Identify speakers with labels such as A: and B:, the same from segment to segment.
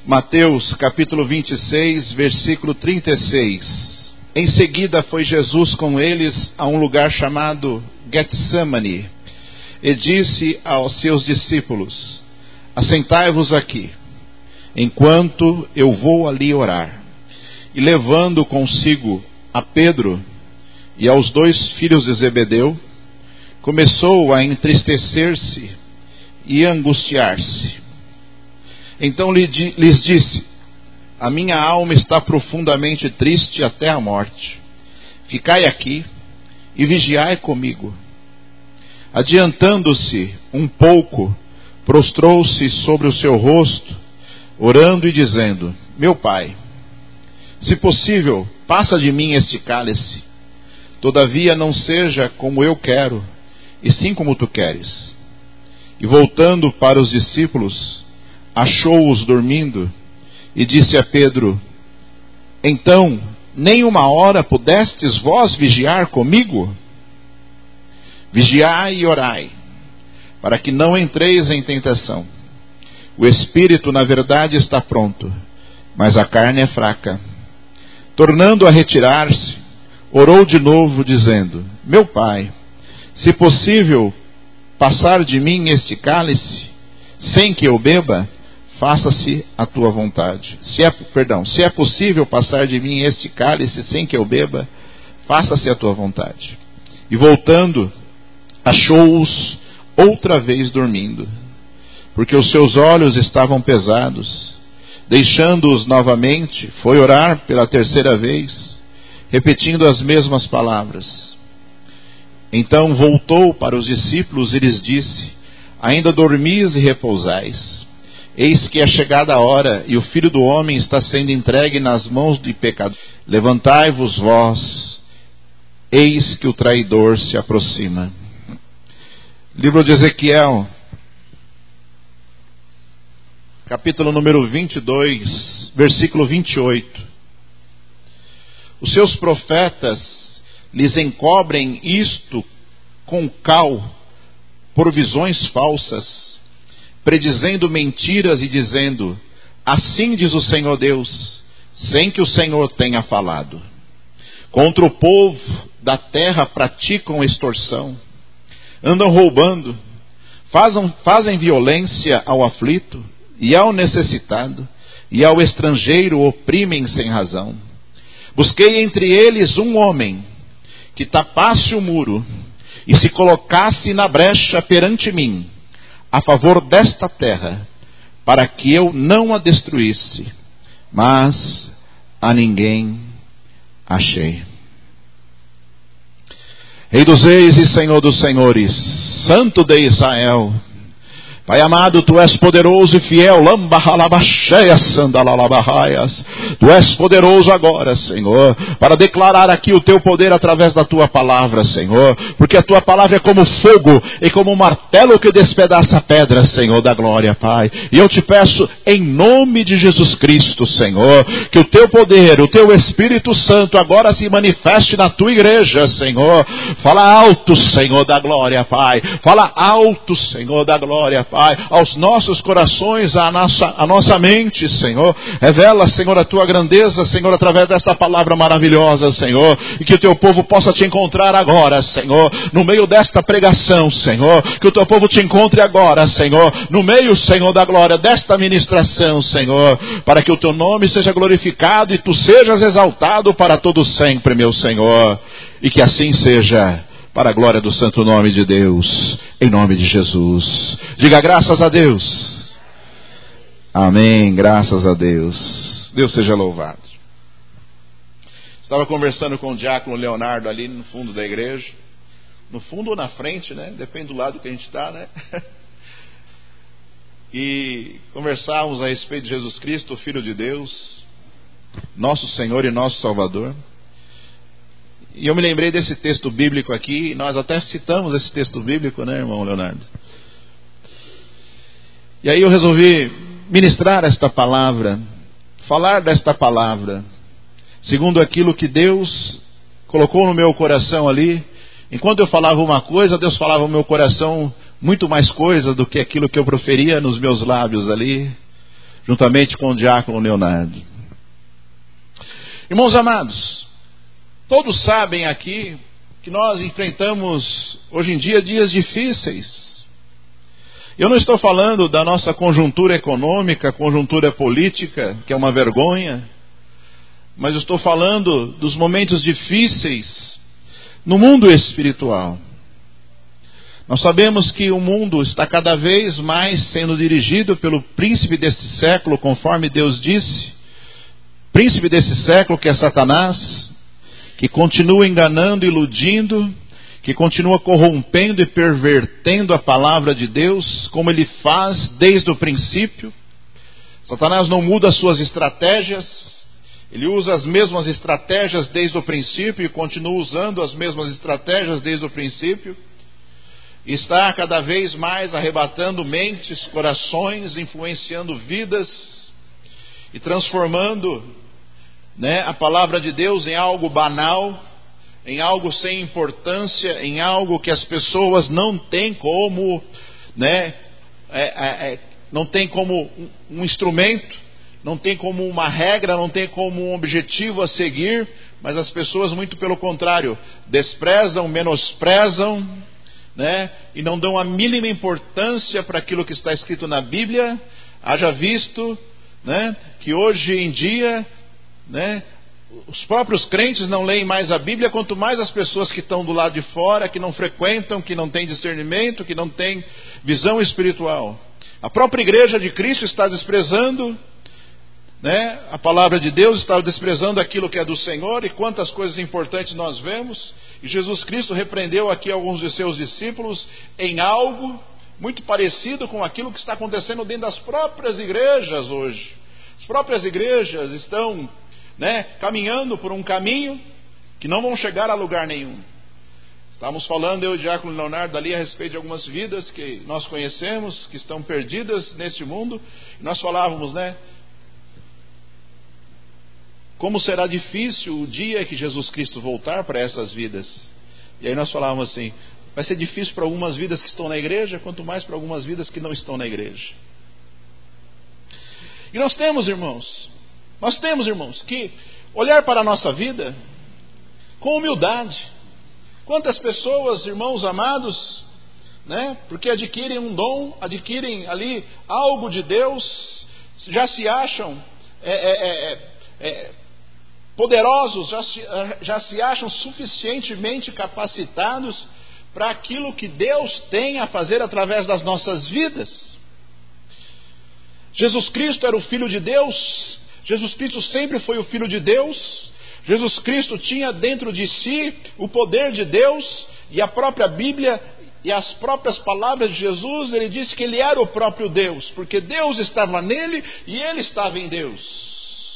A: Mateus capítulo 26, versículo 36. Em seguida foi Jesus com eles a um lugar chamado Getsemane, e disse aos seus discípulos: assentai-vos aqui, enquanto eu vou ali orar. E levando consigo a Pedro e aos 2 filhos de Zebedeu, começou a entristecer-se e angustiar-se. Então lhes disse: a minha alma está profundamente triste até a morte. Ficai aqui e vigiai comigo. Adiantando-se um pouco, prostrou-se sobre o seu rosto, orando e dizendo: meu Pai, se possível, passa de mim este cálice. Todavia não seja como eu quero, e sim como tu queres. E voltando para os discípulos, achou-os dormindo, e disse a Pedro: então, nem uma hora pudestes vós vigiar comigo? Vigiai e orai, para que não entreis em tentação. O espírito, na verdade, está pronto, mas a carne é fraca. Tornando a retirar-se, orou de novo, dizendo: meu Pai, se possível passar de mim este cálice, sem que eu beba, faça-se a tua vontade. Se é possível passar de mim este cálice sem que eu beba, faça-se a tua vontade. E voltando, achou-os outra vez dormindo, porque os seus olhos estavam pesados. Deixando-os novamente, foi orar pela terceira vez, repetindo as mesmas palavras. Então voltou para os discípulos e lhes disse: ainda dormis e repousais? Eis que é chegada a hora, e o Filho do Homem está sendo entregue nas mãos de pecadores. Levantai-vos vós, eis que o traidor se aproxima. Livro de Ezequiel, capítulo número 22, versículo 28. Os seus profetas lhes encobrem isto com cal, por visões falsas, predizendo mentiras e dizendo: assim diz o Senhor Deus, sem que o Senhor tenha falado. Contra o povo da terra praticam extorsão, andam roubando, fazem violência ao aflito e ao necessitado, e ao estrangeiro oprimem sem razão. Busquei entre eles um homem que tapasse o muro e se colocasse na brecha perante mim, a favor desta terra, para que eu não a destruísse, mas a ninguém achei. Rei dos reis e Senhor dos senhores, Santo de Israel, Pai amado, Tu és poderoso e fiel. Tu és poderoso agora, Senhor, para declarar aqui o Teu poder através da Tua palavra, Senhor, porque a Tua palavra é como fogo e como um martelo que despedaça a pedra, Senhor da glória, Pai. E eu te peço, em nome de Jesus Cristo, Senhor, que o Teu poder, o Teu Espírito Santo agora se manifeste na Tua igreja, Senhor. Fala alto, Senhor da glória, Pai. Fala alto, Senhor da glória, Pai, aos nossos corações, a nossa mente, Senhor. Revela, Senhor, a Tua grandeza, Senhor, através desta palavra maravilhosa, Senhor. E que o Teu povo possa Te encontrar agora, Senhor, no meio desta pregação, Senhor. Que o Teu povo Te encontre agora, Senhor, no meio, Senhor, da glória desta ministração, Senhor. Para que o Teu nome seja glorificado e Tu sejas exaltado para todo sempre, meu Senhor. E que assim seja, para a glória do santo nome de Deus, em nome de Jesus. Diga graças a Deus. Amém, graças a Deus. Deus seja louvado. Estava conversando com o diácono Leonardo ali no fundo da igreja. No fundo ou na frente, né? Depende do lado que a gente está, né? E conversávamos a respeito de Jesus Cristo, o Filho de Deus, nosso Senhor e nosso Salvador. E eu me lembrei desse texto bíblico aqui, e nós até citamos esse texto bíblico, né, irmão Leonardo? E aí eu resolvi ministrar esta palavra, falar desta palavra, segundo aquilo que Deus colocou no meu coração ali. Enquanto eu falava uma coisa, Deus falava no meu coração muito mais coisa do que aquilo que eu proferia nos meus lábios ali. juntamente com o diácono Leonardo. Irmãos amados, todos sabem aqui que nós enfrentamos hoje em dia dias difíceis. Eu não estou falando da nossa conjuntura econômica, conjuntura política, que é uma vergonha, mas eu estou falando dos momentos difíceis no mundo espiritual. Nós sabemos que o mundo está cada vez mais sendo dirigido pelo príncipe deste século, conforme Deus disse. Príncipe desse século, que é Satanás, que continua enganando, iludindo, que continua corrompendo e pervertendo a palavra de Deus, como ele faz desde o princípio. Satanás não muda as suas estratégias, ele usa as mesmas estratégias desde o princípio e continua usando as mesmas estratégias desde o princípio. E está cada vez mais arrebatando mentes, corações, influenciando vidas e transformando, a palavra de Deus em algo banal, em algo sem importância, em algo que as pessoas não têm como, não tem como um instrumento, não tem como uma regra, não tem como um objetivo a seguir, mas as pessoas, muito pelo contrário, desprezam, menosprezam, e não dão a mínima importância para aquilo que está escrito na Bíblia. Haja visto, que hoje em dia, os próprios crentes não leem mais a Bíblia, quanto mais as pessoas que estão do lado de fora, que não frequentam, que não têm discernimento, que não têm visão espiritual. A própria igreja de Cristo está desprezando, a palavra de Deus, está desprezando aquilo que é do Senhor, e quantas coisas importantes nós vemos. E Jesus Cristo repreendeu aqui alguns de seus discípulos em algo muito parecido com aquilo que está acontecendo dentro das próprias igrejas hoje. As próprias igrejas estão caminhando por um caminho que não vão chegar a lugar nenhum. Estávamos falando, eu e o diácono Leonardo, ali a respeito de algumas vidas que nós conhecemos, que estão perdidas neste mundo. E nós falávamos, como será difícil o dia que Jesus Cristo voltar para essas vidas. E aí nós falávamos assim, vai ser difícil para algumas vidas que estão na igreja, quanto mais para algumas vidas que não estão na igreja. E nós temos, irmãos, que olhar para a nossa vida com humildade. Quantas pessoas, irmãos amados, porque adquirem um dom, adquirem ali algo de Deus, já se acham poderosos, já se acham suficientemente capacitados para aquilo que Deus tem a fazer através das nossas vidas. Jesus Cristo era o Filho de Deus, Jesus Cristo sempre foi o Filho de Deus, Jesus Cristo tinha dentro de si o poder de Deus, e a própria Bíblia e as próprias palavras de Jesus, ele disse que ele era o próprio Deus, porque Deus estava nele e ele estava em Deus.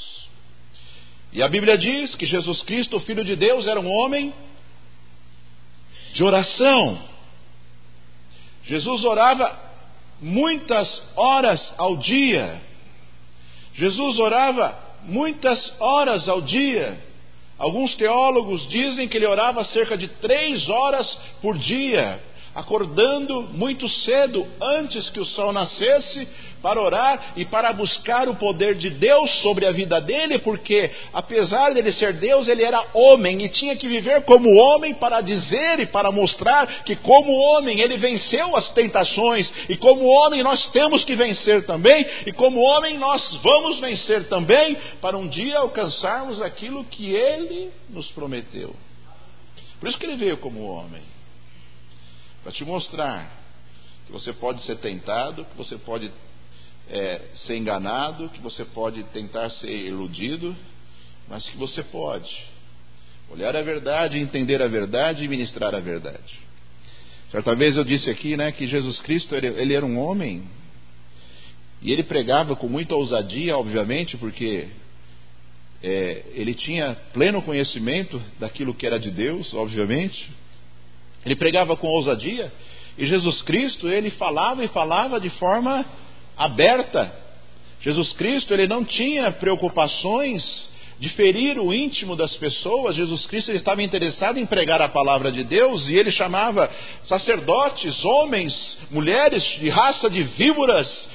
A: E a Bíblia diz que Jesus Cristo, o Filho de Deus, era um homem de oração. Jesus orava muitas horas ao dia. Jesus orava muitas horas ao dia. Alguns teólogos dizem que ele orava cerca de 3 horas por dia, acordando muito cedo, antes que o sol nascesse, para orar e para buscar o poder de Deus sobre a vida dele, porque apesar dele ser Deus, ele era homem e tinha que viver como homem para dizer e para mostrar que como homem ele venceu as tentações, e como homem nós temos que vencer também, e como homem nós vamos vencer também, para um dia alcançarmos aquilo que ele nos prometeu. Por isso que ele veio como homem, para te mostrar que você pode ser tentado, que você pode ser enganado, que você pode tentar ser iludido, mas que você pode olhar a verdade, entender a verdade e ministrar a verdade. Certa vez eu disse aqui, que Jesus Cristo ele era um homem, e ele pregava com muita ousadia, obviamente, porque ele tinha pleno conhecimento daquilo que era de Deus, obviamente. Ele pregava com ousadia, e Jesus Cristo, ele falava e falava de forma aberta. Jesus Cristo, ele não tinha preocupações de ferir o íntimo das pessoas. Jesus Cristo, ele estava interessado em pregar a palavra de Deus, e ele chamava sacerdotes, homens, mulheres de raça de víboras,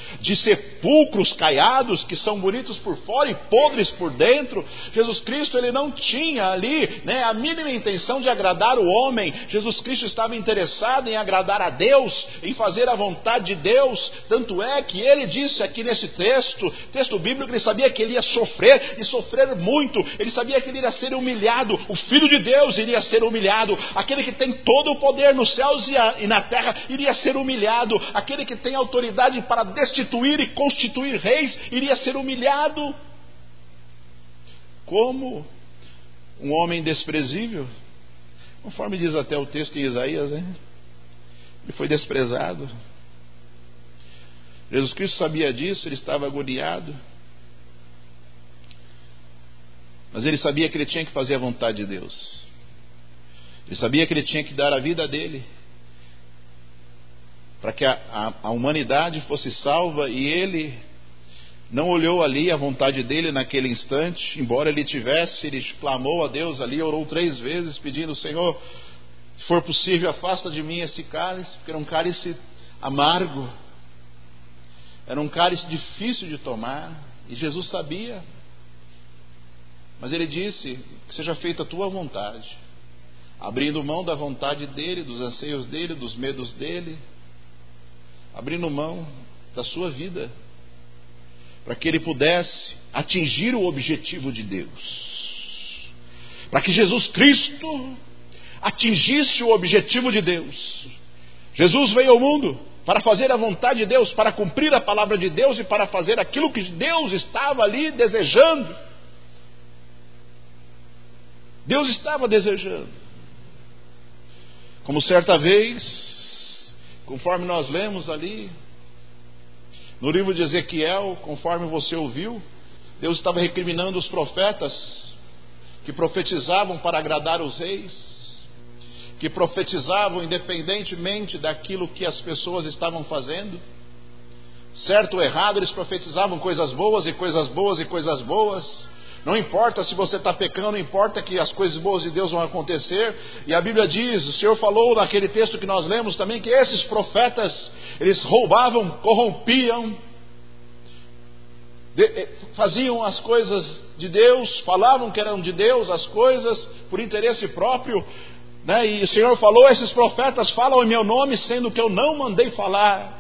A: de sepulcros caiados, que são bonitos por fora e podres por dentro. Jesus Cristo, ele não tinha ali, né, a mínima intenção de agradar o homem. Jesus Cristo estava interessado em agradar a Deus, em fazer a vontade de Deus. Tanto é que ele disse aqui nesse texto bíblico, que ele sabia que ele ia sofrer, e sofrer muito. Ele sabia que ele iria ser humilhado. O Filho de Deus iria ser humilhado. Aquele que tem todo o poder nos céus e na terra iria ser humilhado. Aquele que tem autoridade para destituir e constituir reis iria ser humilhado. Como um homem desprezível, conforme diz até o texto em Isaías, né? Ele foi desprezado. Jesus Cristo sabia disso, ele estava agoniado, mas ele sabia que ele tinha que fazer a vontade de Deus. Ele sabia que ele tinha que dar a vida dele para que a humanidade fosse salva, e ele não olhou ali a vontade dele naquele instante. Embora ele clamou a Deus ali, orou 3 vezes pedindo: Senhor, se for possível, afasta de mim esse cálice, porque era um cálice amargo, era um cálice difícil de tomar, e Jesus sabia. Mas ele disse: que seja feita a tua vontade, abrindo mão da vontade dele, dos anseios dele, dos medos dele, abrindo mão da sua vida, para que ele pudesse atingir o objetivo de Deus, para que Jesus Cristo atingisse o objetivo de Deus. Jesus veio ao mundo para fazer a vontade de Deus, para cumprir a palavra de Deus e para fazer aquilo que Deus estava ali desejando. Deus estava desejando. Como certa vez, conforme nós lemos ali no livro de Ezequiel, conforme você ouviu, Deus estava recriminando os profetas que profetizavam para agradar os reis, que profetizavam independentemente daquilo que as pessoas estavam fazendo. Certo ou errado, eles profetizavam coisas boas e coisas boas e coisas boas. Não importa se você está pecando, não importa que as coisas boas de Deus vão acontecer. E a Bíblia diz, o Senhor falou naquele texto que nós lemos também, que esses profetas, eles roubavam, corrompiam, faziam as coisas de Deus, falavam que eram de Deus as coisas por interesse próprio, né? E o Senhor falou: esses profetas falam em meu nome, sendo que eu não mandei falar.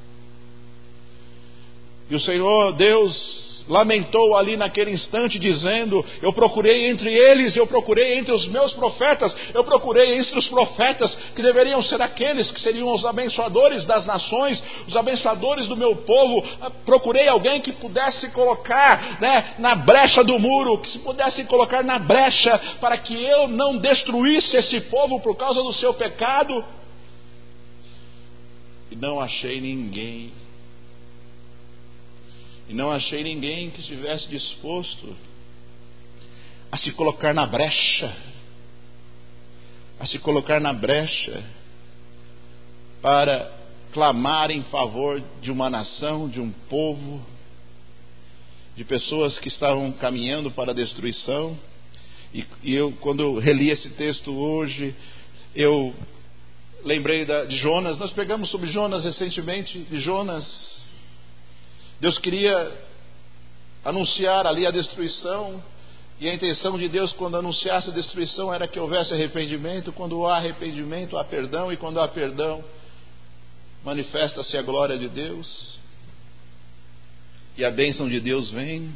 A: E o Senhor Deus lamentou ali naquele instante, dizendo: eu procurei entre eles, eu procurei entre os meus profetas, eu procurei entre os profetas que deveriam ser aqueles que seriam os abençoadores das nações, os abençoadores do meu povo. Procurei alguém que pudesse colocar, né, na brecha do muro, que se pudesse colocar na brecha para que eu não destruísse esse povo por causa do seu pecado. E não achei ninguém. E não achei ninguém que estivesse disposto a se colocar na brecha, para clamar em favor de uma nação, de um povo, de pessoas que estavam caminhando para a destruição. E eu, quando eu reli esse texto hoje, eu lembrei de Jonas. Nós pregamos sobre Jonas recentemente, de Jonas. Deus queria anunciar ali a destruição, e a intenção de Deus, quando anunciasse a destruição, era que houvesse arrependimento. Quando há arrependimento, há perdão, e quando há perdão, manifesta-se a glória de Deus, e a bênção de Deus vem.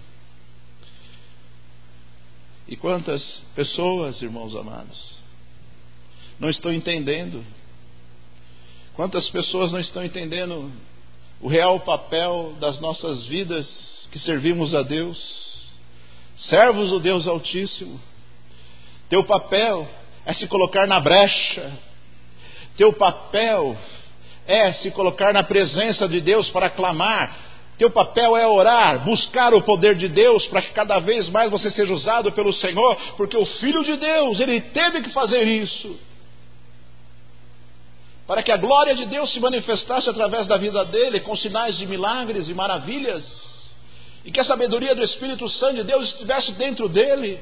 A: E quantas pessoas, irmãos amados, não estão entendendo? Quantas pessoas não estão entendendo o real papel das nossas vidas que servimos a Deus, servos do Deus Altíssimo? Teu papel é se colocar na brecha, teu papel é se colocar na presença de Deus para clamar, teu papel é orar, buscar o poder de Deus para que cada vez mais você seja usado pelo Senhor, porque o Filho de Deus, ele teve que fazer isso, para que a glória de Deus se manifestasse através da vida dele, com sinais de milagres e maravilhas, e que a sabedoria do Espírito Santo de Deus estivesse dentro dele.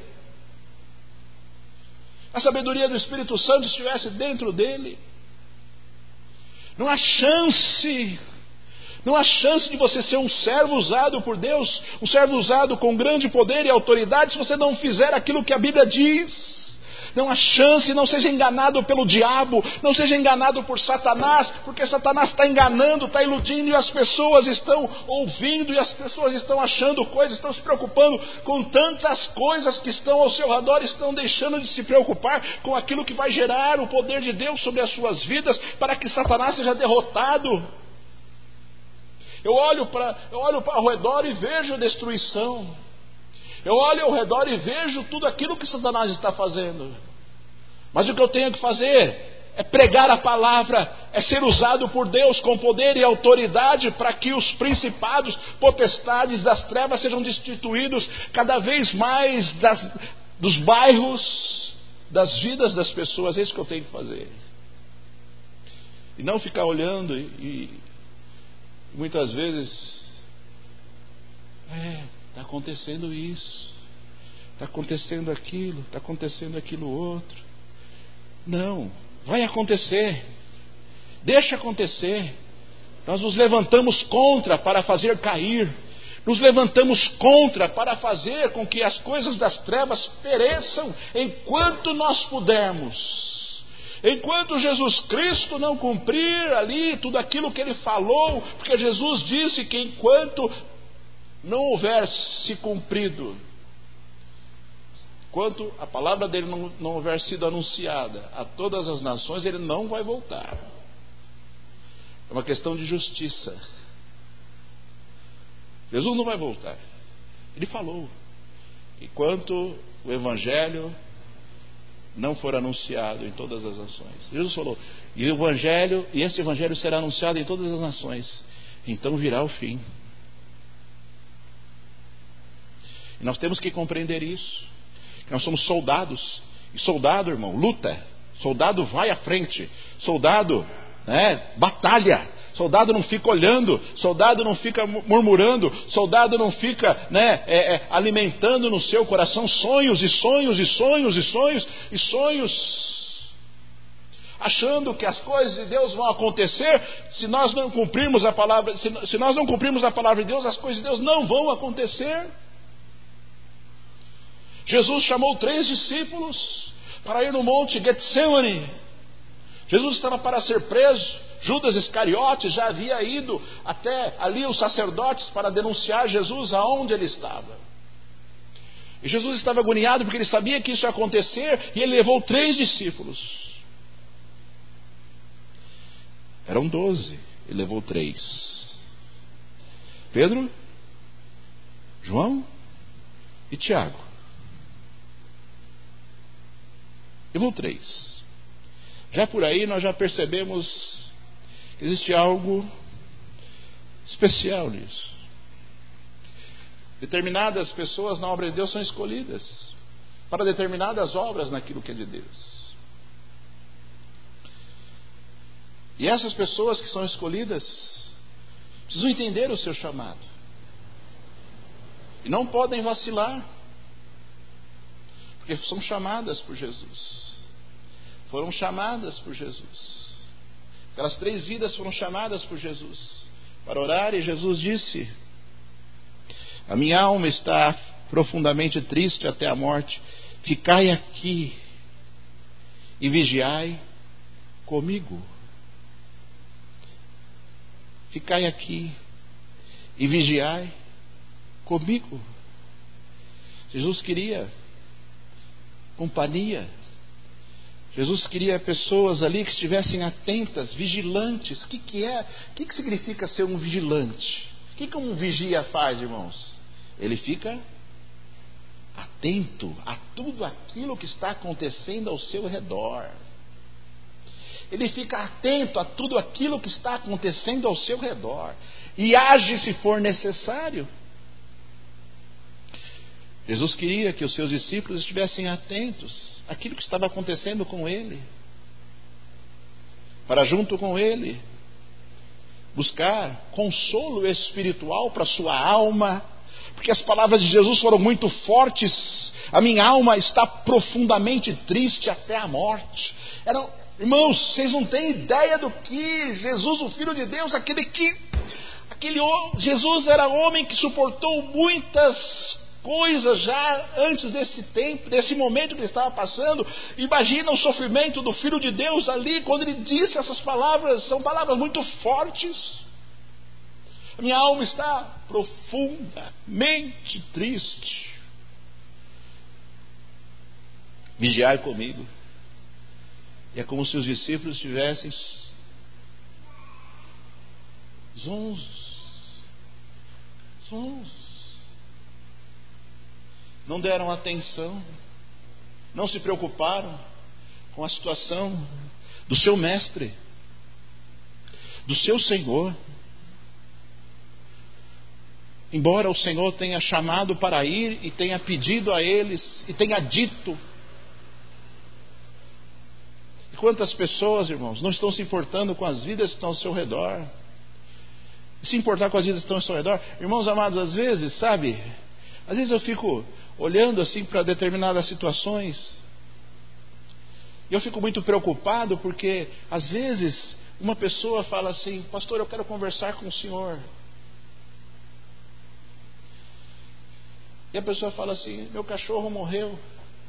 A: A sabedoria do Espírito Santo estivesse dentro dele. Não há chance
B: Não há chance de você ser um servo usado por Deus, um servo usado com grande poder e autoridade, se você não fizer aquilo que a Bíblia diz. Não há chance. Não seja enganado pelo diabo, não seja enganado por Satanás, porque Satanás está enganando, está iludindo, e as pessoas estão ouvindo, e as pessoas estão achando coisas, estão se preocupando com tantas coisas que estão ao seu redor, estão deixando de se preocupar com aquilo que vai gerar o poder de Deus sobre as suas vidas, para que Satanás seja derrotado. Eu olho ao redor e vejo destruição. Eu olho ao redor e vejo tudo aquilo que Satanás está fazendo. Mas o que eu tenho que fazer é pregar a palavra, é ser usado por Deus com poder e autoridade, para que os principados, potestades das trevas sejam destituídos cada vez mais dos bairros, das vidas das pessoas. É isso que eu tenho que fazer. E não ficar olhando e muitas vezes está acontecendo isso, está acontecendo aquilo outro. Não, vai acontecer, deixa acontecer. Nós nos levantamos contra para fazer cair, nos levantamos contra para fazer com que as coisas das trevas pereçam enquanto nós pudermos. Enquanto Jesus Cristo não cumprir ali tudo aquilo que Ele falou, porque Jesus disse que enquanto não houver se cumprido, enquanto a palavra dele não houver sido anunciada a todas as nações, Ele não vai voltar. É uma questão de justiça. Jesus não vai voltar. Ele falou: enquanto o Evangelho não for anunciado em todas as nações. Jesus falou: e esse Evangelho será anunciado em todas as nações, então virá o fim. E nós temos que compreender isso. Que nós somos soldados. E soldado, irmão, luta. Soldado vai à frente. Soldado, batalha. Soldado não fica olhando. Soldado não fica murmurando. Soldado não fica alimentando no seu coração sonhos e sonhos e sonhos e sonhos e sonhos, achando que as coisas de Deus vão acontecer. Se nós não cumprirmos a palavra, se nós não cumprirmos a palavra de Deus, as coisas de Deus não vão acontecer. Jesus chamou 3 discípulos para ir no monte Getsemane. Jesus estava para ser preso. Judas Iscariotes já havia ido até ali os sacerdotes para denunciar Jesus aonde ele estava. E Jesus estava agoniado porque ele sabia que isso ia acontecer, e ele levou 3 discípulos. Eram 12, ele levou 3. Pedro, João e Tiago. Levou 3. Já por aí nós já percebemos que existe algo especial nisso. Determinadas pessoas na obra de Deus são escolhidas para determinadas obras naquilo que é de Deus. E essas pessoas que são escolhidas precisam entender o seu chamado. E não podem vacilar, porque são chamadas por Jesus. Foram chamadas por Jesus. Aquelas 3 vidas foram chamadas por Jesus para orar, e Jesus disse: a minha alma está profundamente triste até a morte. Ficai aqui e vigiai comigo. Ficai aqui e vigiai comigo. Jesus queria companhia. Jesus queria pessoas ali que estivessem atentas, vigilantes. O que significa ser um vigilante? O que um vigia faz, irmãos? Ele fica atento a tudo aquilo que está acontecendo ao seu redor. Ele fica atento a tudo aquilo que está acontecendo ao seu redor e age se for necessário. Jesus queria que os seus discípulos estivessem atentos àquilo que estava acontecendo com ele, para junto com ele buscar consolo espiritual para a sua alma, porque as palavras de Jesus foram muito fortes. A minha alma está profundamente triste até a morte. Irmãos, vocês não têm ideia do que Jesus, o Filho de Deus, aquele Jesus era homem que suportou muitas coisas já antes desse tempo, desse momento que ele estava passando. Imagina o sofrimento do Filho de Deus ali, quando ele disse essas palavras. São palavras muito fortes. A minha alma está profundamente triste. Vigiai comigo. E é como se os discípulos estivessem zonzos. Não deram atenção, não se preocuparam com a situação do seu mestre, do seu Senhor. Embora o Senhor tenha chamado para ir e tenha pedido a eles e tenha dito. E quantas pessoas, irmãos, não estão se importando com as vidas que estão ao seu redor? E se importar com as vidas que estão ao seu redor, irmãos amados, às vezes eu fico olhando assim para determinadas situações, e eu fico muito preocupado, porque às vezes uma pessoa fala assim: pastor, eu quero conversar com o senhor. E a pessoa fala assim: meu cachorro morreu.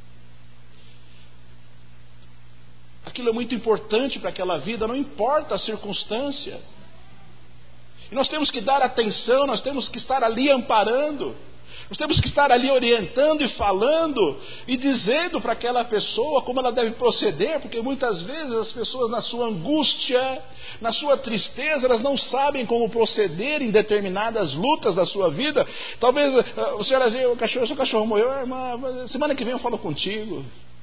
B: Aquilo é muito importante para aquela vida, não importa a circunstância. E nós temos que dar atenção, nós temos que estar ali amparando. Nós temos que estar ali orientando e falando e dizendo para aquela pessoa como ela deve proceder, porque muitas vezes as pessoas, na sua angústia, na sua tristeza, elas não sabem como proceder em determinadas lutas da sua vida. Talvez o senhor diga: seu cachorro morreu, irmã, semana que vem eu falo contigo.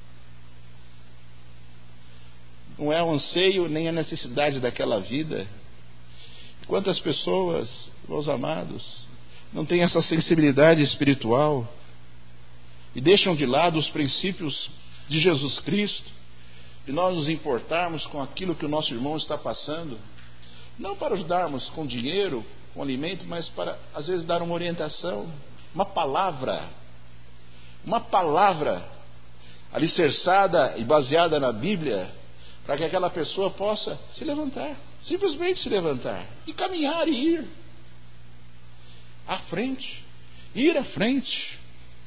B: Não é o anseio nem a necessidade daquela vida. Quantas pessoas, meus amados, não têm essa sensibilidade espiritual e deixam de lado os princípios de Jesus Cristo, de nós nos importarmos com aquilo que o nosso irmão está passando, não para ajudarmos com dinheiro, com alimento, mas para, às vezes, dar uma orientação, uma palavra alicerçada e baseada na Bíblia, para que aquela pessoa possa se levantar, simplesmente se levantar e caminhar e ir à frente, ir à frente.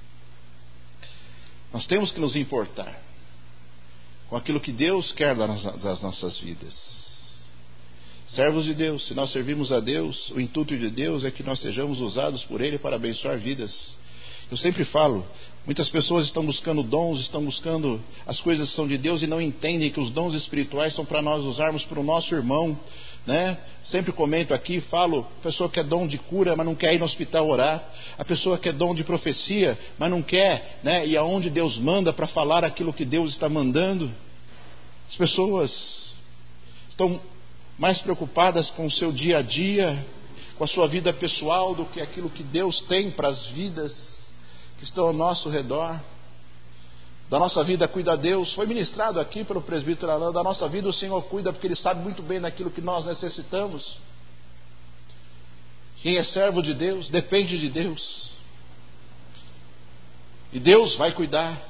B: Nós temos que nos importar com aquilo que Deus quer das nossas vidas. Servos de Deus, se nós servimos a Deus, o intuito de Deus é que nós sejamos usados por Ele para abençoar vidas. Eu sempre falo, muitas pessoas estão buscando dons, estão buscando as coisas que são de Deus e não entendem que os dons espirituais são para nós usarmos para o nosso irmão, né? Sempre comento aqui, falo, a pessoa quer dom de cura, mas não quer ir no hospital orar. A pessoa quer dom de profecia, mas não quer, né, ir aonde Deus manda para falar aquilo que Deus está mandando. As pessoas estão mais preocupadas com o seu dia a dia, com a sua vida pessoal, do que aquilo que Deus tem para as vidas que estão ao nosso redor. Da nossa vida cuida Deus. Foi ministrado aqui pelo presbítero Alain. Da nossa vida o Senhor cuida, porque Ele sabe muito bem daquilo que nós necessitamos. Quem é servo de Deus depende de Deus, e Deus vai cuidar.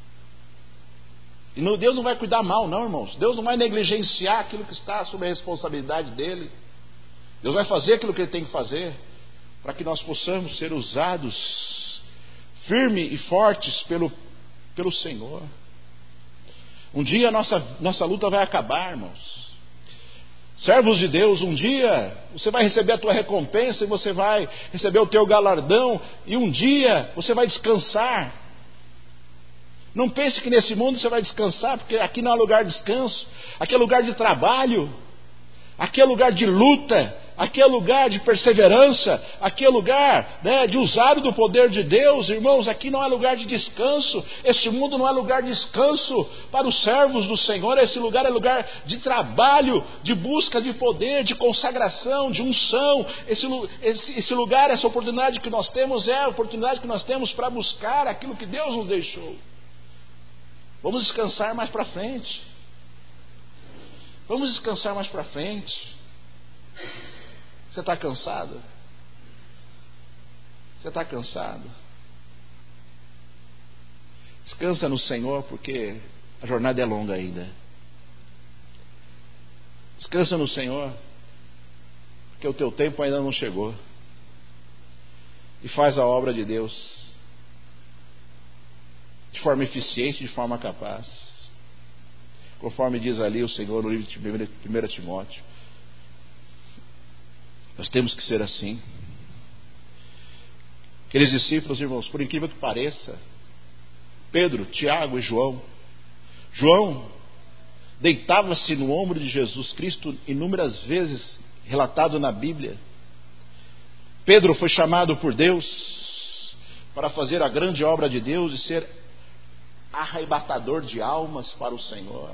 B: E Deus não vai cuidar mal, não, irmãos. Deus não vai negligenciar aquilo que está sob a responsabilidade dEle. Deus vai fazer aquilo que Ele tem que fazer, para que nós possamos ser usados firmes e fortes pelo Senhor. Um dia a nossa luta vai acabar, irmãos. Servos de Deus, um dia você vai receber a tua recompensa, e você vai receber o teu galardão, e um dia você vai descansar. Não pense que nesse mundo você vai descansar, porque aqui não é lugar de descanso. Aqui é lugar de trabalho, aqui é lugar de luta, aqui é lugar de perseverança, aqui é lugar, né, de usar do poder de Deus. Irmãos, aqui não é lugar de descanso. Este mundo não é lugar de descanso para os servos do Senhor. Esse lugar é lugar de trabalho, de busca de poder, de consagração, de unção. Esse lugar, essa oportunidade que nós temos, é a oportunidade que nós temos para buscar aquilo que Deus nos deixou. Vamos descansar mais para frente. Vamos descansar mais para frente. Você está cansado? Você está cansado? Descansa no Senhor, porque a jornada é longa ainda. Descansa no Senhor. porque o teu tempo ainda não chegou. E faz a obra de Deus de forma eficiente, de forma capaz, conforme diz ali o Senhor no livro de 1 Timóteo. Nós temos que ser assim. Aqueles discípulos, irmãos, por incrível que pareça, Pedro, Tiago e João deitava-se no ombro de Jesus Cristo inúmeras vezes, relatado na Bíblia. Pedro foi chamado por Deus para fazer a grande obra de Deus e ser arrebatador de almas para o Senhor.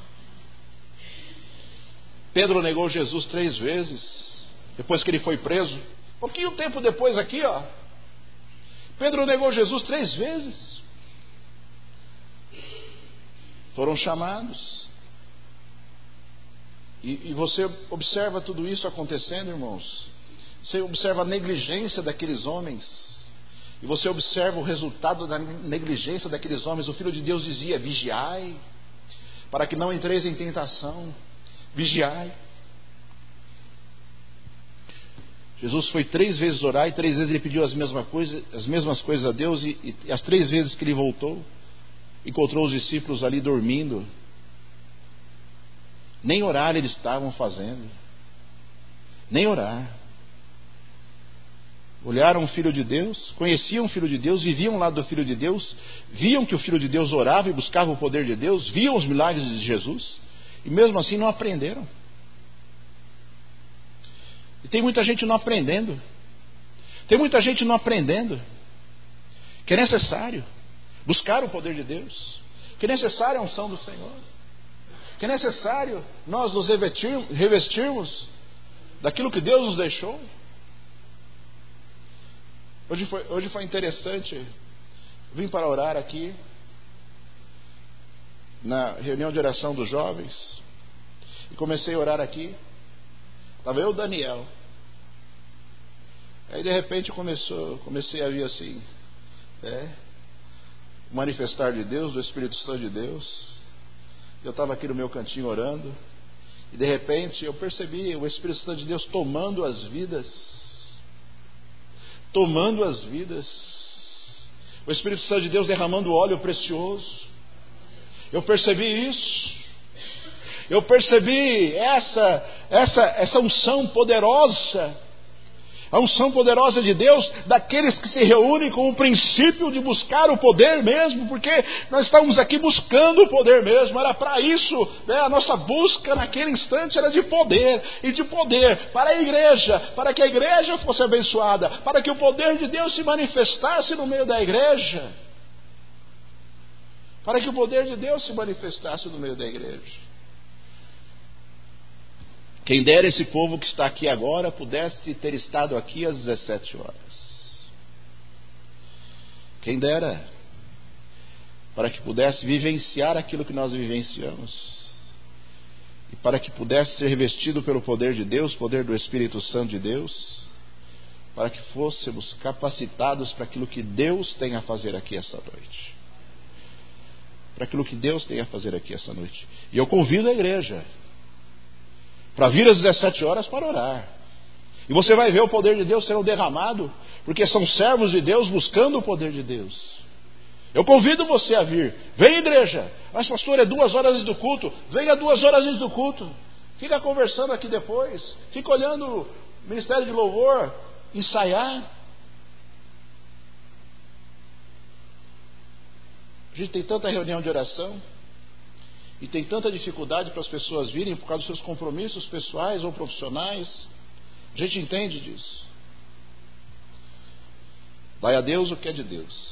B: Pedro negou Jesus 3 vezes, depois que ele foi preso. Pouquinho tempo depois aqui, Pedro negou Jesus 3 vezes. Foram chamados. E você observa tudo isso acontecendo, irmãos. Você observa a negligência daqueles homens. E você observa o resultado da negligência daqueles homens. O Filho de Deus dizia: vigiai, para que não entreis em tentação. Vigiai. Jesus foi 3 vezes orar e 3 vezes ele pediu as mesmas coisas a Deus. E as 3 vezes que ele voltou, encontrou os discípulos ali dormindo. Nem orar eles estavam fazendo. Nem orar. Olharam o Filho de Deus, conheciam o Filho de Deus, viviam ao lado do Filho de Deus, viam que o Filho de Deus orava e buscava o poder de Deus, viam os milagres de Jesus, e mesmo assim não aprenderam. E tem muita gente não aprendendo. Tem muita gente não aprendendo que é necessário buscar o poder de Deus, que é necessário a unção do Senhor, que é necessário nós nos revestirmos daquilo que Deus nos deixou. Hoje foi interessante. Vim para orar aqui na reunião de oração dos jovens e comecei a orar aqui. Estava eu e o Daniel. Aí de repente comecei a ver assim, o manifestar de Deus, do Espírito Santo de Deus. Eu estava aqui no meu cantinho orando e de repente eu percebi o Espírito Santo de Deus tomando as vidas. O Espírito Santo de Deus derramando óleo precioso. Eu percebi isso. Eu percebi essa unção poderosa. A unção poderosa de Deus, daqueles que se reúnem com o princípio de buscar o poder mesmo, porque nós estávamos aqui buscando o poder mesmo, era para isso, a nossa busca naquele instante era de poder, e de poder para a igreja, para que a igreja fosse abençoada, para que o poder de Deus se manifestasse no meio da igreja, para que o poder de Deus se manifestasse no meio da igreja. Quem dera esse povo que está aqui agora pudesse ter estado aqui às 17 horas. Quem dera, para que pudesse vivenciar aquilo que nós vivenciamos. E para que pudesse ser revestido pelo poder de Deus, poder do Espírito Santo de Deus, para que fôssemos capacitados para aquilo que Deus tem a fazer aqui essa noite. Para aquilo que Deus tem a fazer aqui essa noite. E eu convido a igreja para vir às 17 horas para orar. E você vai ver o poder de Deus sendo derramado, porque são servos de Deus buscando o poder de Deus. Eu convido você a vir. Vem, igreja. Mas pastor, é 2 horas antes do culto. Venha 2 horas antes do culto. Fica conversando aqui depois. Fica olhando o ministério de louvor ensaiar. A gente tem tanta reunião de oração e tem tanta dificuldade para as pessoas virem por causa dos seus compromissos pessoais ou profissionais. A gente entende disso. Dai a Deus o que é de Deus,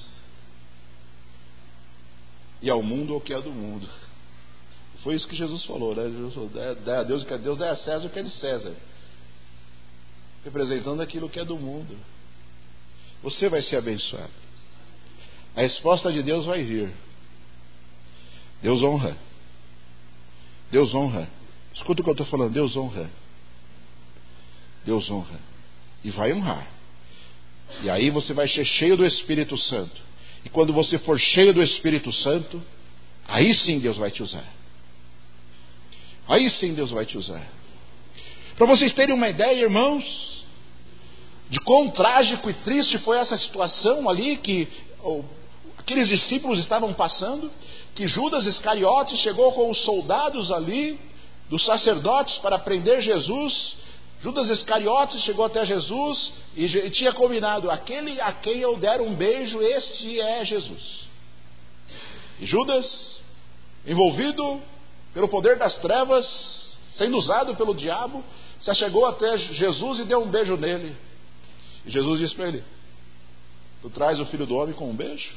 B: e ao mundo o que é do mundo. Foi isso que Jesus falou, né? Jesus falou: dai a Deus o que é de Deus, dai a César o que é de César, representando aquilo que é do mundo. Você vai ser abençoado. A resposta de Deus vai vir. Deus honra. Deus honra. Escuta o que eu estou falando. Deus honra. Deus honra. E vai honrar. E aí você vai ser cheio do Espírito Santo. E quando você for cheio do Espírito Santo, aí sim Deus vai te usar. Aí sim Deus vai te usar. Para vocês terem uma ideia, irmãos, de quão trágico e triste foi essa situação ali que aqueles discípulos estavam passando, que Judas Iscariotes chegou com os soldados ali, dos sacerdotes, para prender Jesus. Judas Iscariotes chegou até Jesus e tinha combinado: aquele a quem eu der um beijo, este é Jesus. E Judas, envolvido pelo poder das trevas, sendo usado pelo diabo, se achegou até Jesus e deu um beijo nele. E Jesus disse para ele: tu traz o Filho do Homem com um beijo?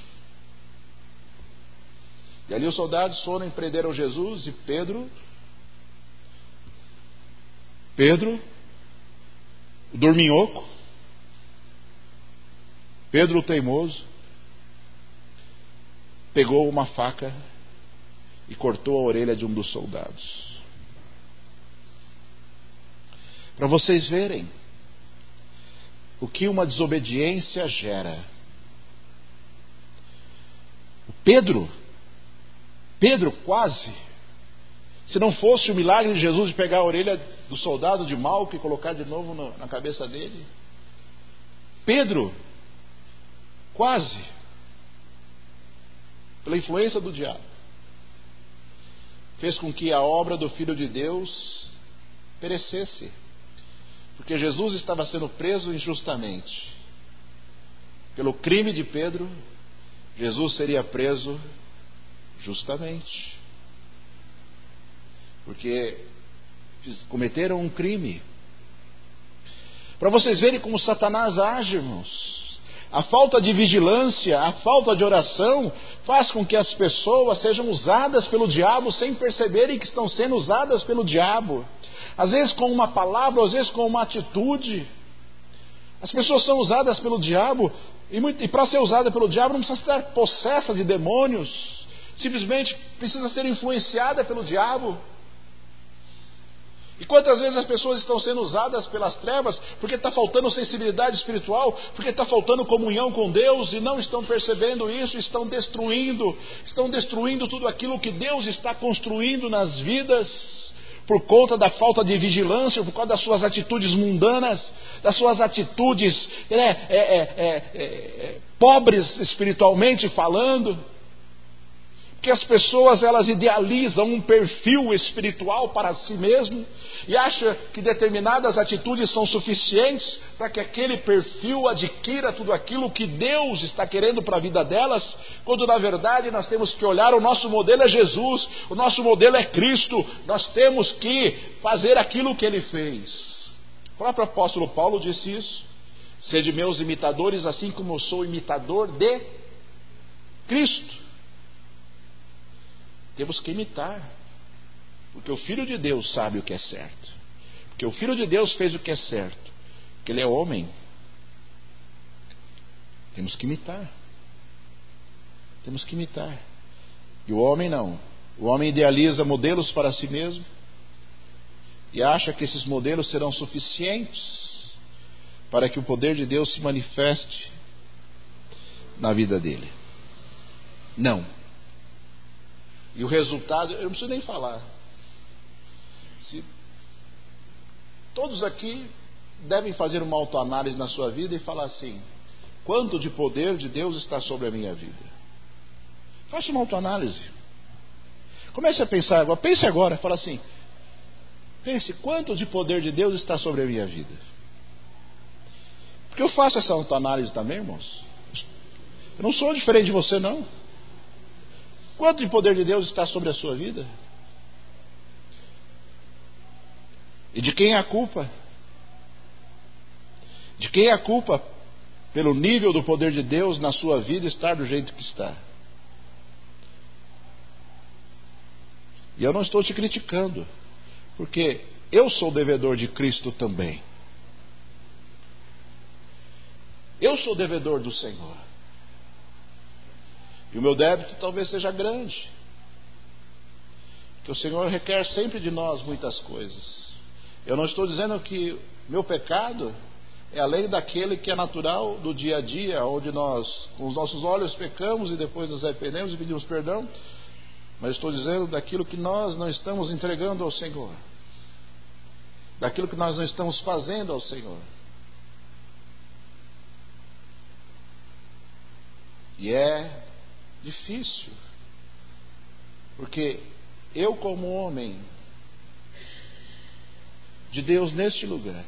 B: E ali os soldados foram e prenderam Jesus. E Pedro, o dorminhoco, Pedro o teimoso, pegou uma faca e cortou a orelha de um dos soldados. Para vocês verem o que uma desobediência gera. Pedro quase, se não fosse o milagre de Jesus de pegar a orelha do soldado de Malco e colocar de novo na cabeça dele, Pedro quase, pela influência do diabo, fez com que a obra do Filho de Deus perecesse, porque Jesus estava sendo preso injustamente. Pelo crime de Pedro, Jesus seria preso justamente, porque cometeram um crime. Para vocês verem como Satanás age, irmãos, a falta de vigilância, a falta de oração faz com que as pessoas sejam usadas pelo diabo sem perceberem que estão sendo usadas pelo diabo. Às vezes com uma palavra, às vezes com uma atitude. As pessoas são usadas pelo diabo, e para ser usada pelo diabo não precisa estar possessa de demônios, simplesmente precisa ser influenciada pelo diabo. E quantas vezes as pessoas estão sendo usadas pelas trevas porque está faltando sensibilidade espiritual, porque está faltando comunhão com Deus, e não estão percebendo isso, estão destruindo tudo aquilo que Deus está construindo nas vidas, por conta da falta de vigilância, por causa das suas atitudes mundanas, das suas atitudes pobres espiritualmente falando. Porque as pessoas, elas idealizam um perfil espiritual para si mesmo e acham que determinadas atitudes são suficientes para que aquele perfil adquira tudo aquilo que Deus está querendo para a vida delas, quando na verdade nós temos que olhar: o nosso modelo é Jesus, o nosso modelo é Cristo, nós temos que fazer aquilo que Ele fez. O próprio apóstolo Paulo disse isso: sede meus imitadores, assim como eu sou imitador de Cristo. Temos que imitar, porque o Filho de Deus sabe o que é certo, porque o Filho de Deus fez o que é certo, porque Ele é homem. Temos que imitar, e o homem não. O homem idealiza modelos para si mesmo e acha que esses modelos serão suficientes para que o poder de Deus se manifeste na vida dele. Não. E o resultado, eu não preciso nem falar. Todos aqui devem fazer uma autoanálise na sua vida e falar assim: quanto de poder de Deus está sobre a minha vida? Faça uma autoanálise. Comece a pensar agora. Pense agora, fala assim: pense, quanto de poder de Deus está sobre a minha vida? Porque eu faço essa autoanálise também, irmãos. Eu não sou diferente de você, não. Quanto de poder de Deus está sobre a sua vida? E de quem é a culpa? De quem é a culpa pelo nível do poder de Deus na sua vida estar do jeito que está? E eu não estou te criticando, porque eu sou devedor de Cristo também. Eu sou devedor do Senhor. E o meu débito talvez seja grande, porque o Senhor requer sempre de nós muitas coisas. Eu não estou dizendo que meu pecado é além daquele que é natural do dia a dia, onde nós com os nossos olhos pecamos e depois nos arrependemos e pedimos perdão, mas estou dizendo daquilo que nós não estamos entregando ao Senhor. daquilo que nós não estamos fazendo ao Senhor. E é difícil, porque eu, como homem de Deus neste lugar,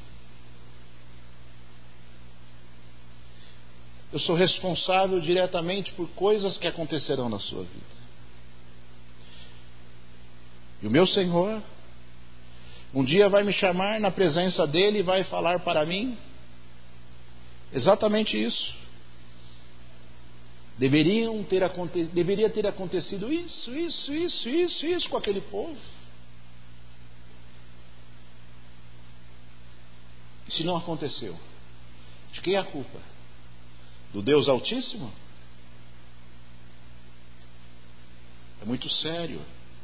B: eu sou responsável diretamente por coisas que acontecerão na sua vida. E o meu Senhor um dia vai me chamar na presença dele e vai falar para mim exatamente isso. Deveria ter acontecido isso com aquele povo. E se não aconteceu, de quem é a culpa? Do Deus Altíssimo? É muito sério.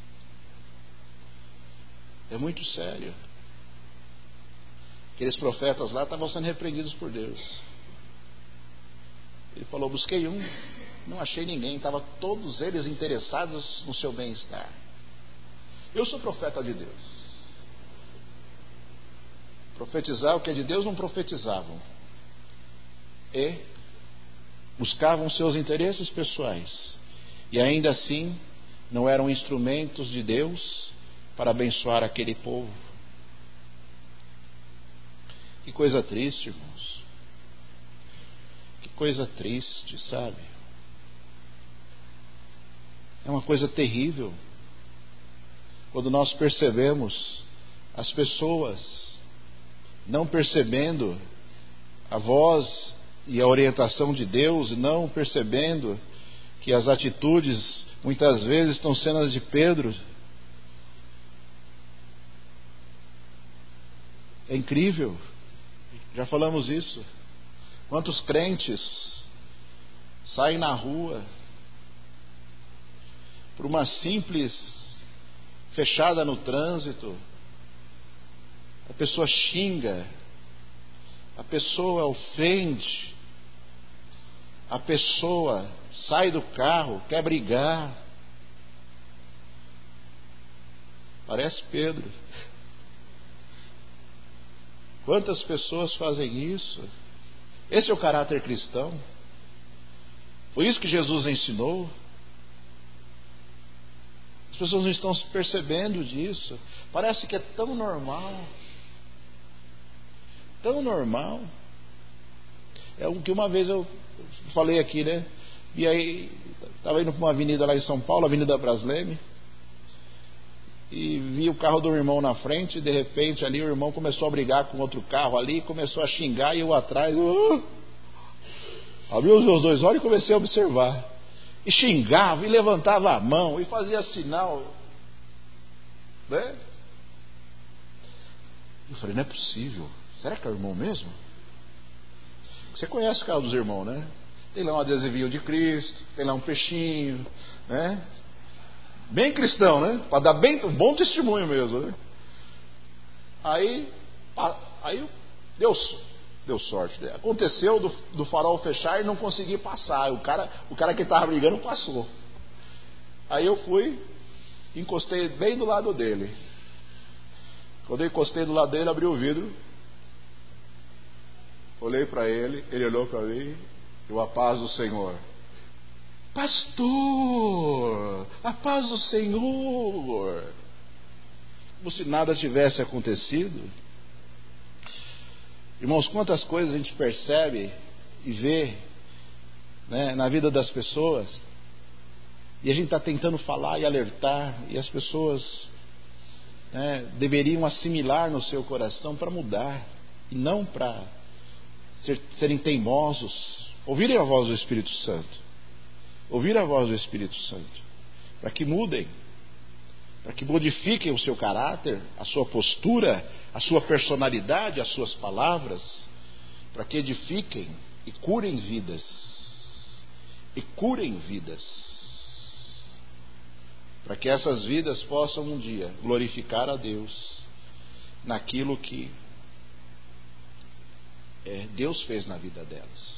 B: É muito sério. Aqueles profetas lá estavam sendo repreendidos por Deus. Ele falou: busquei um, não achei ninguém. Estavam todos eles interessados no seu bem-estar. Eu sou profeta de Deus. Profetizar o que é de Deus não profetizavam. E buscavam seus interesses pessoais. E ainda assim não eram instrumentos de Deus para abençoar aquele povo. Que coisa triste, irmãos. Que coisa triste, sabe? É uma coisa terrível quando nós percebemos as pessoas não percebendo a voz e a orientação de Deus, não percebendo que as atitudes muitas vezes estão sendo as de Pedro. É incrível, já falamos isso. Quantos crentes saem na rua por uma simples fechada no trânsito, a pessoa xinga, a pessoa ofende, a pessoa sai do carro, quer brigar. Parece Pedro. Quantas pessoas fazem isso? Esse é o caráter cristão. Foi isso que Jesus ensinou. As pessoas não estão se percebendo disso. Parece que é tão normal. Tão normal. É o que uma vez eu falei aqui, né? E aí, estava indo para uma avenida lá em São Paulo, Avenida Brasleme, e vi o carro do irmão na frente, e de repente ali o irmão começou a brigar com outro carro ali, começou a xingar, e eu atrás, abri os meus dois olhos e comecei a observar. E xingava, e levantava a mão, e fazia sinal, né? Eu falei: não é possível. Será que é o irmão mesmo? Você conhece o carro dos irmãos, né? Tem lá um adesivinho de Cristo, tem lá um peixinho, né? Bem cristão, né? Para dar bem um bom testemunho mesmo, né? Aí deu sorte. Aconteceu do farol fechar e não consegui passar. O cara que estava brigando passou. Aí eu fui, encostei bem do lado dele. Quando eu encostei do lado dele, abri o vidro, olhei para ele, ele olhou para mim, eu: a paz do Senhor. Pastor, a paz do Senhor. Como se nada tivesse acontecido. Irmãos, quantas coisas a gente percebe e vê, né, na vida das pessoas, e a gente está tentando falar e alertar, e as pessoas, né, deveriam assimilar no seu coração para mudar, e não para serem teimosos. Ouvirem a voz do Espírito Santo. Ouvir a voz do Espírito Santo, para que mudem, para que modifiquem o seu caráter, a sua postura, a sua personalidade, as suas palavras, para que edifiquem e curem vidas, para que essas vidas possam um dia glorificar a Deus naquilo que Deus fez na vida delas.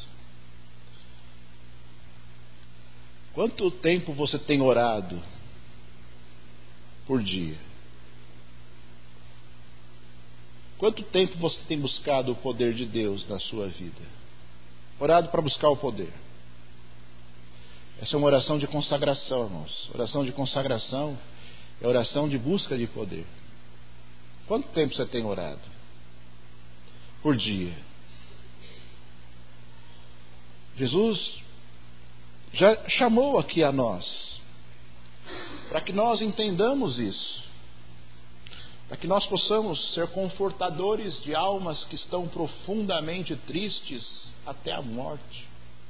B: Quanto tempo você tem orado por dia? Quanto tempo você tem buscado o poder de Deus na sua vida? Orado para buscar o poder. Essa é uma oração de consagração, irmãos. Oração de consagração é oração de busca de poder. Quanto tempo você tem orado? Por dia. Jesus já chamou aqui a nós, para que nós entendamos isso, para que nós possamos ser confortadores de almas que estão profundamente tristes até a morte,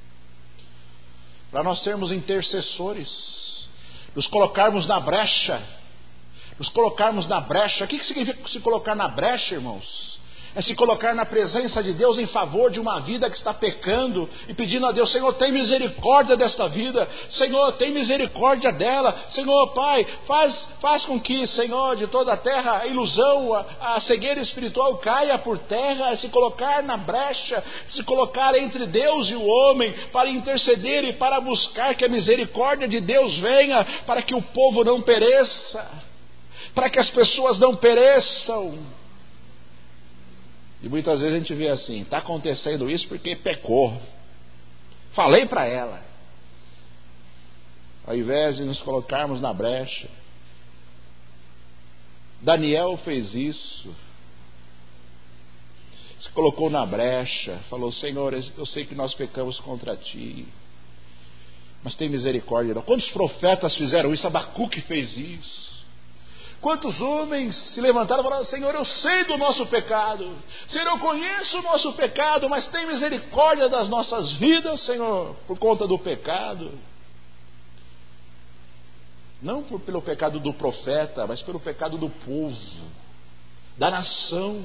B: para nós sermos intercessores, nos colocarmos na brecha. O que significa se colocar na brecha, irmãos? É se colocar na presença de Deus em favor de uma vida que está pecando e pedindo a Deus: Senhor, tem misericórdia desta vida, Senhor, tem misericórdia dela, Senhor, Pai, faz com que, Senhor, de toda a terra a ilusão, a cegueira espiritual caia por terra. É se colocar na brecha, se colocar entre Deus e o homem, para interceder e para buscar que a misericórdia de Deus venha, para que o povo não pereça, para que as pessoas não pereçam. E muitas vezes a gente vê assim: está acontecendo isso porque pecou, falei para ela. Ao invés de nos colocarmos na brecha, Daniel fez isso, se colocou na brecha, falou: Senhor, eu sei que nós pecamos contra ti, mas tem misericórdia. Quantos profetas fizeram isso? Abacuque fez isso. Quantos homens se levantaram e falaram: Senhor, eu sei do nosso pecado, Senhor, eu conheço o nosso pecado, mas tem misericórdia das nossas vidas, Senhor, por conta do pecado. Não pelo pecado do profeta, mas pelo pecado do povo, da nação.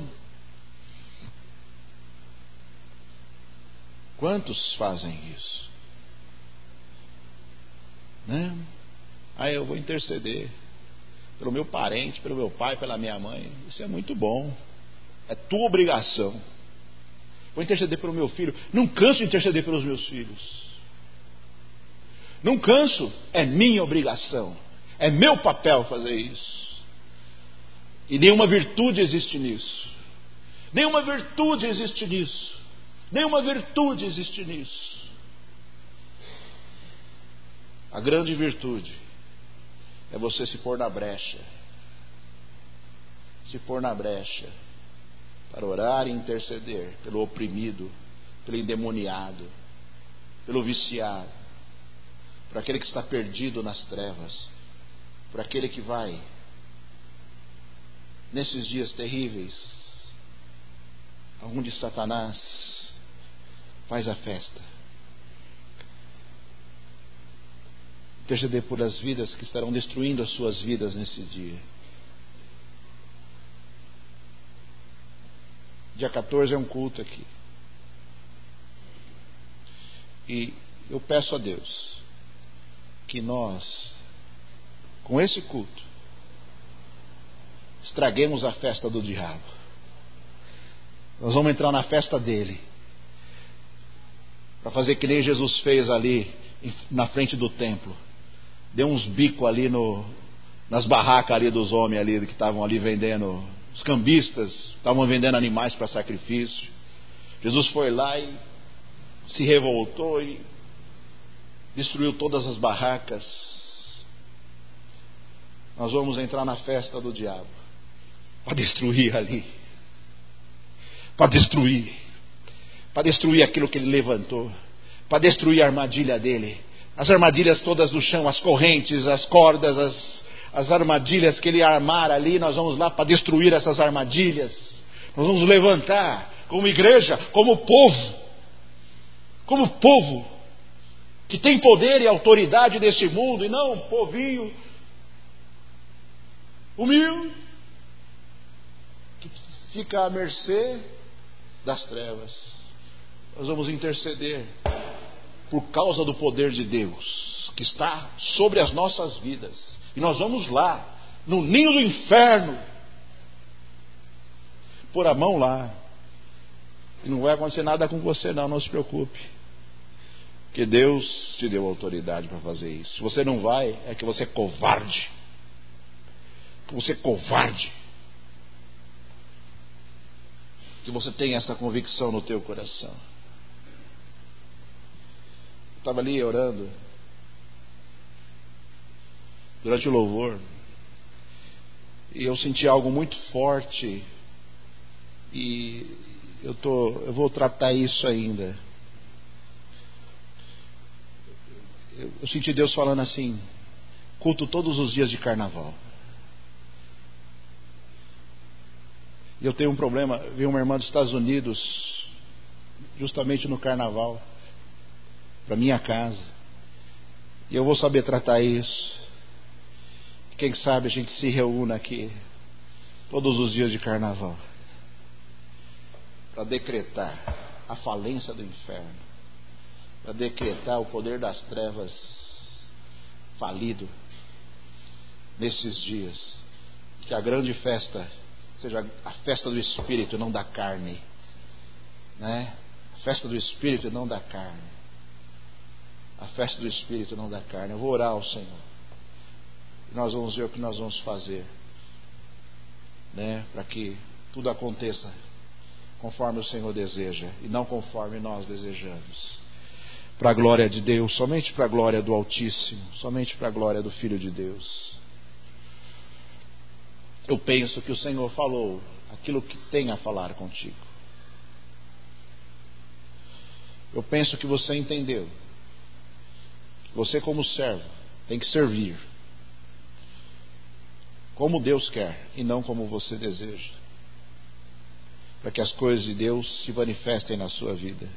B: Quantos fazem isso? Né? Eu vou interceder pelo meu parente, pelo meu pai, pela minha mãe. Isso é muito bom, é tua obrigação. Vou interceder pelo meu filho. Não canso de interceder pelos meus filhos. Não canso, é minha obrigação, é meu papel fazer isso. E nenhuma virtude existe nisso. Nenhuma virtude existe nisso. Nenhuma virtude existe nisso. A grande virtude é você se pôr na brecha. Se pôr na brecha para orar e interceder pelo oprimido, pelo endemoniado, pelo viciado, por aquele que está perdido nas trevas, por aquele que vai, nesses dias terríveis, onde Satanás faz a festa. Interceder por as vidas que estarão destruindo as suas vidas nesse dia. Dia 14 é um culto aqui. E eu peço a Deus que nós, com esse culto, estraguemos a festa do diabo. Nós vamos entrar na festa dele, para fazer que nem Jesus fez ali na frente do templo. Deu uns bicos ali nas barracas ali dos homens ali que estavam ali vendendo, os cambistas estavam vendendo animais para sacrifício. Jesus foi lá e se revoltou e destruiu todas as barracas. Nós vamos entrar na festa do diabo para destruir ali, para destruir aquilo que ele levantou, para destruir a armadilha dele. As armadilhas todas do chão, as correntes, as cordas, as armadilhas que ele armar ali, nós vamos lá para destruir essas armadilhas. Nós vamos levantar como igreja, como povo que tem poder e autoridade nesse mundo, e não um povinho humilde que fica à mercê das trevas. Nós vamos interceder por causa do poder de Deus que está sobre as nossas vidas. E nós vamos lá, no ninho do inferno, pôr a mão lá. E não vai acontecer nada com você não se preocupe. Porque Deus te deu autoridade para fazer isso. Se você não vai, é que você é covarde. Você é covarde. que você tenha essa convicção no teu coração. Eu estava ali orando durante o louvor e eu senti algo muito forte, e eu vou tratar isso ainda. Eu senti Deus falando assim: culto todos os dias de carnaval. E eu tenho um problema. Vi uma irmã dos Estados Unidos justamente no carnaval para minha casa, e eu vou saber tratar isso. Quem sabe a gente se reúna aqui todos os dias de carnaval para decretar a falência do inferno, para decretar o poder das trevas falido nesses dias. Que a grande festa seja a festa do Espírito, não da carne, né? A festa do Espírito e não da carne. A festa do Espírito e não da carne. Eu vou orar ao Senhor e nós vamos ver o que nós vamos fazer, né? Para que tudo aconteça conforme o Senhor deseja e não conforme nós desejamos, para a glória de Deus, somente para a glória do Altíssimo, somente para a glória do Filho de Deus. Eu penso que o Senhor falou aquilo que tem a falar contigo. Eu penso que você entendeu que você, como servo, tem que servir como Deus quer e não como você deseja, para que as coisas de Deus se manifestem na sua vida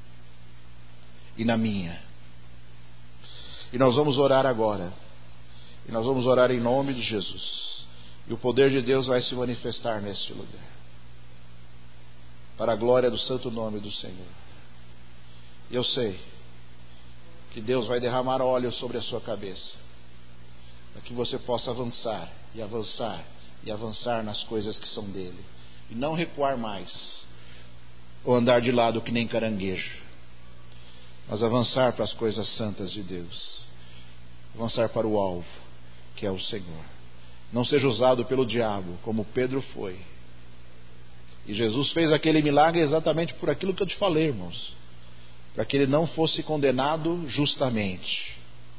B: e na minha. E nós vamos orar agora, e nós vamos orar em nome de Jesus, e o poder de Deus vai se manifestar neste lugar, para a glória do santo nome do Senhor. E eu sei que Deus vai derramar óleo sobre a sua cabeça, para que você possa avançar e avançar e avançar nas coisas que são dele, e não recuar mais, ou andar de lado que nem caranguejo, mas avançar para as coisas santas de Deus, avançar para o alvo, que é o Senhor. Não seja usado pelo diabo, como Pedro foi. E Jesus fez aquele milagre exatamente por aquilo que eu te falei, irmãos, para que ele não fosse condenado justamente.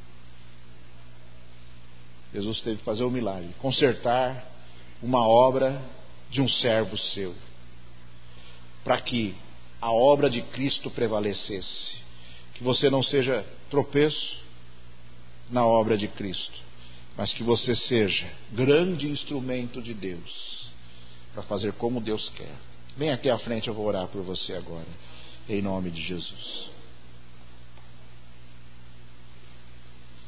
B: Jesus teve que fazer um milagre, consertar uma obra de um servo seu, para que a obra de Cristo prevalecesse, que você não seja tropeço na obra de Cristo, mas que você seja grande instrumento de Deus para fazer como Deus quer. Vem aqui à frente, eu vou orar por você agora, em nome de Jesus.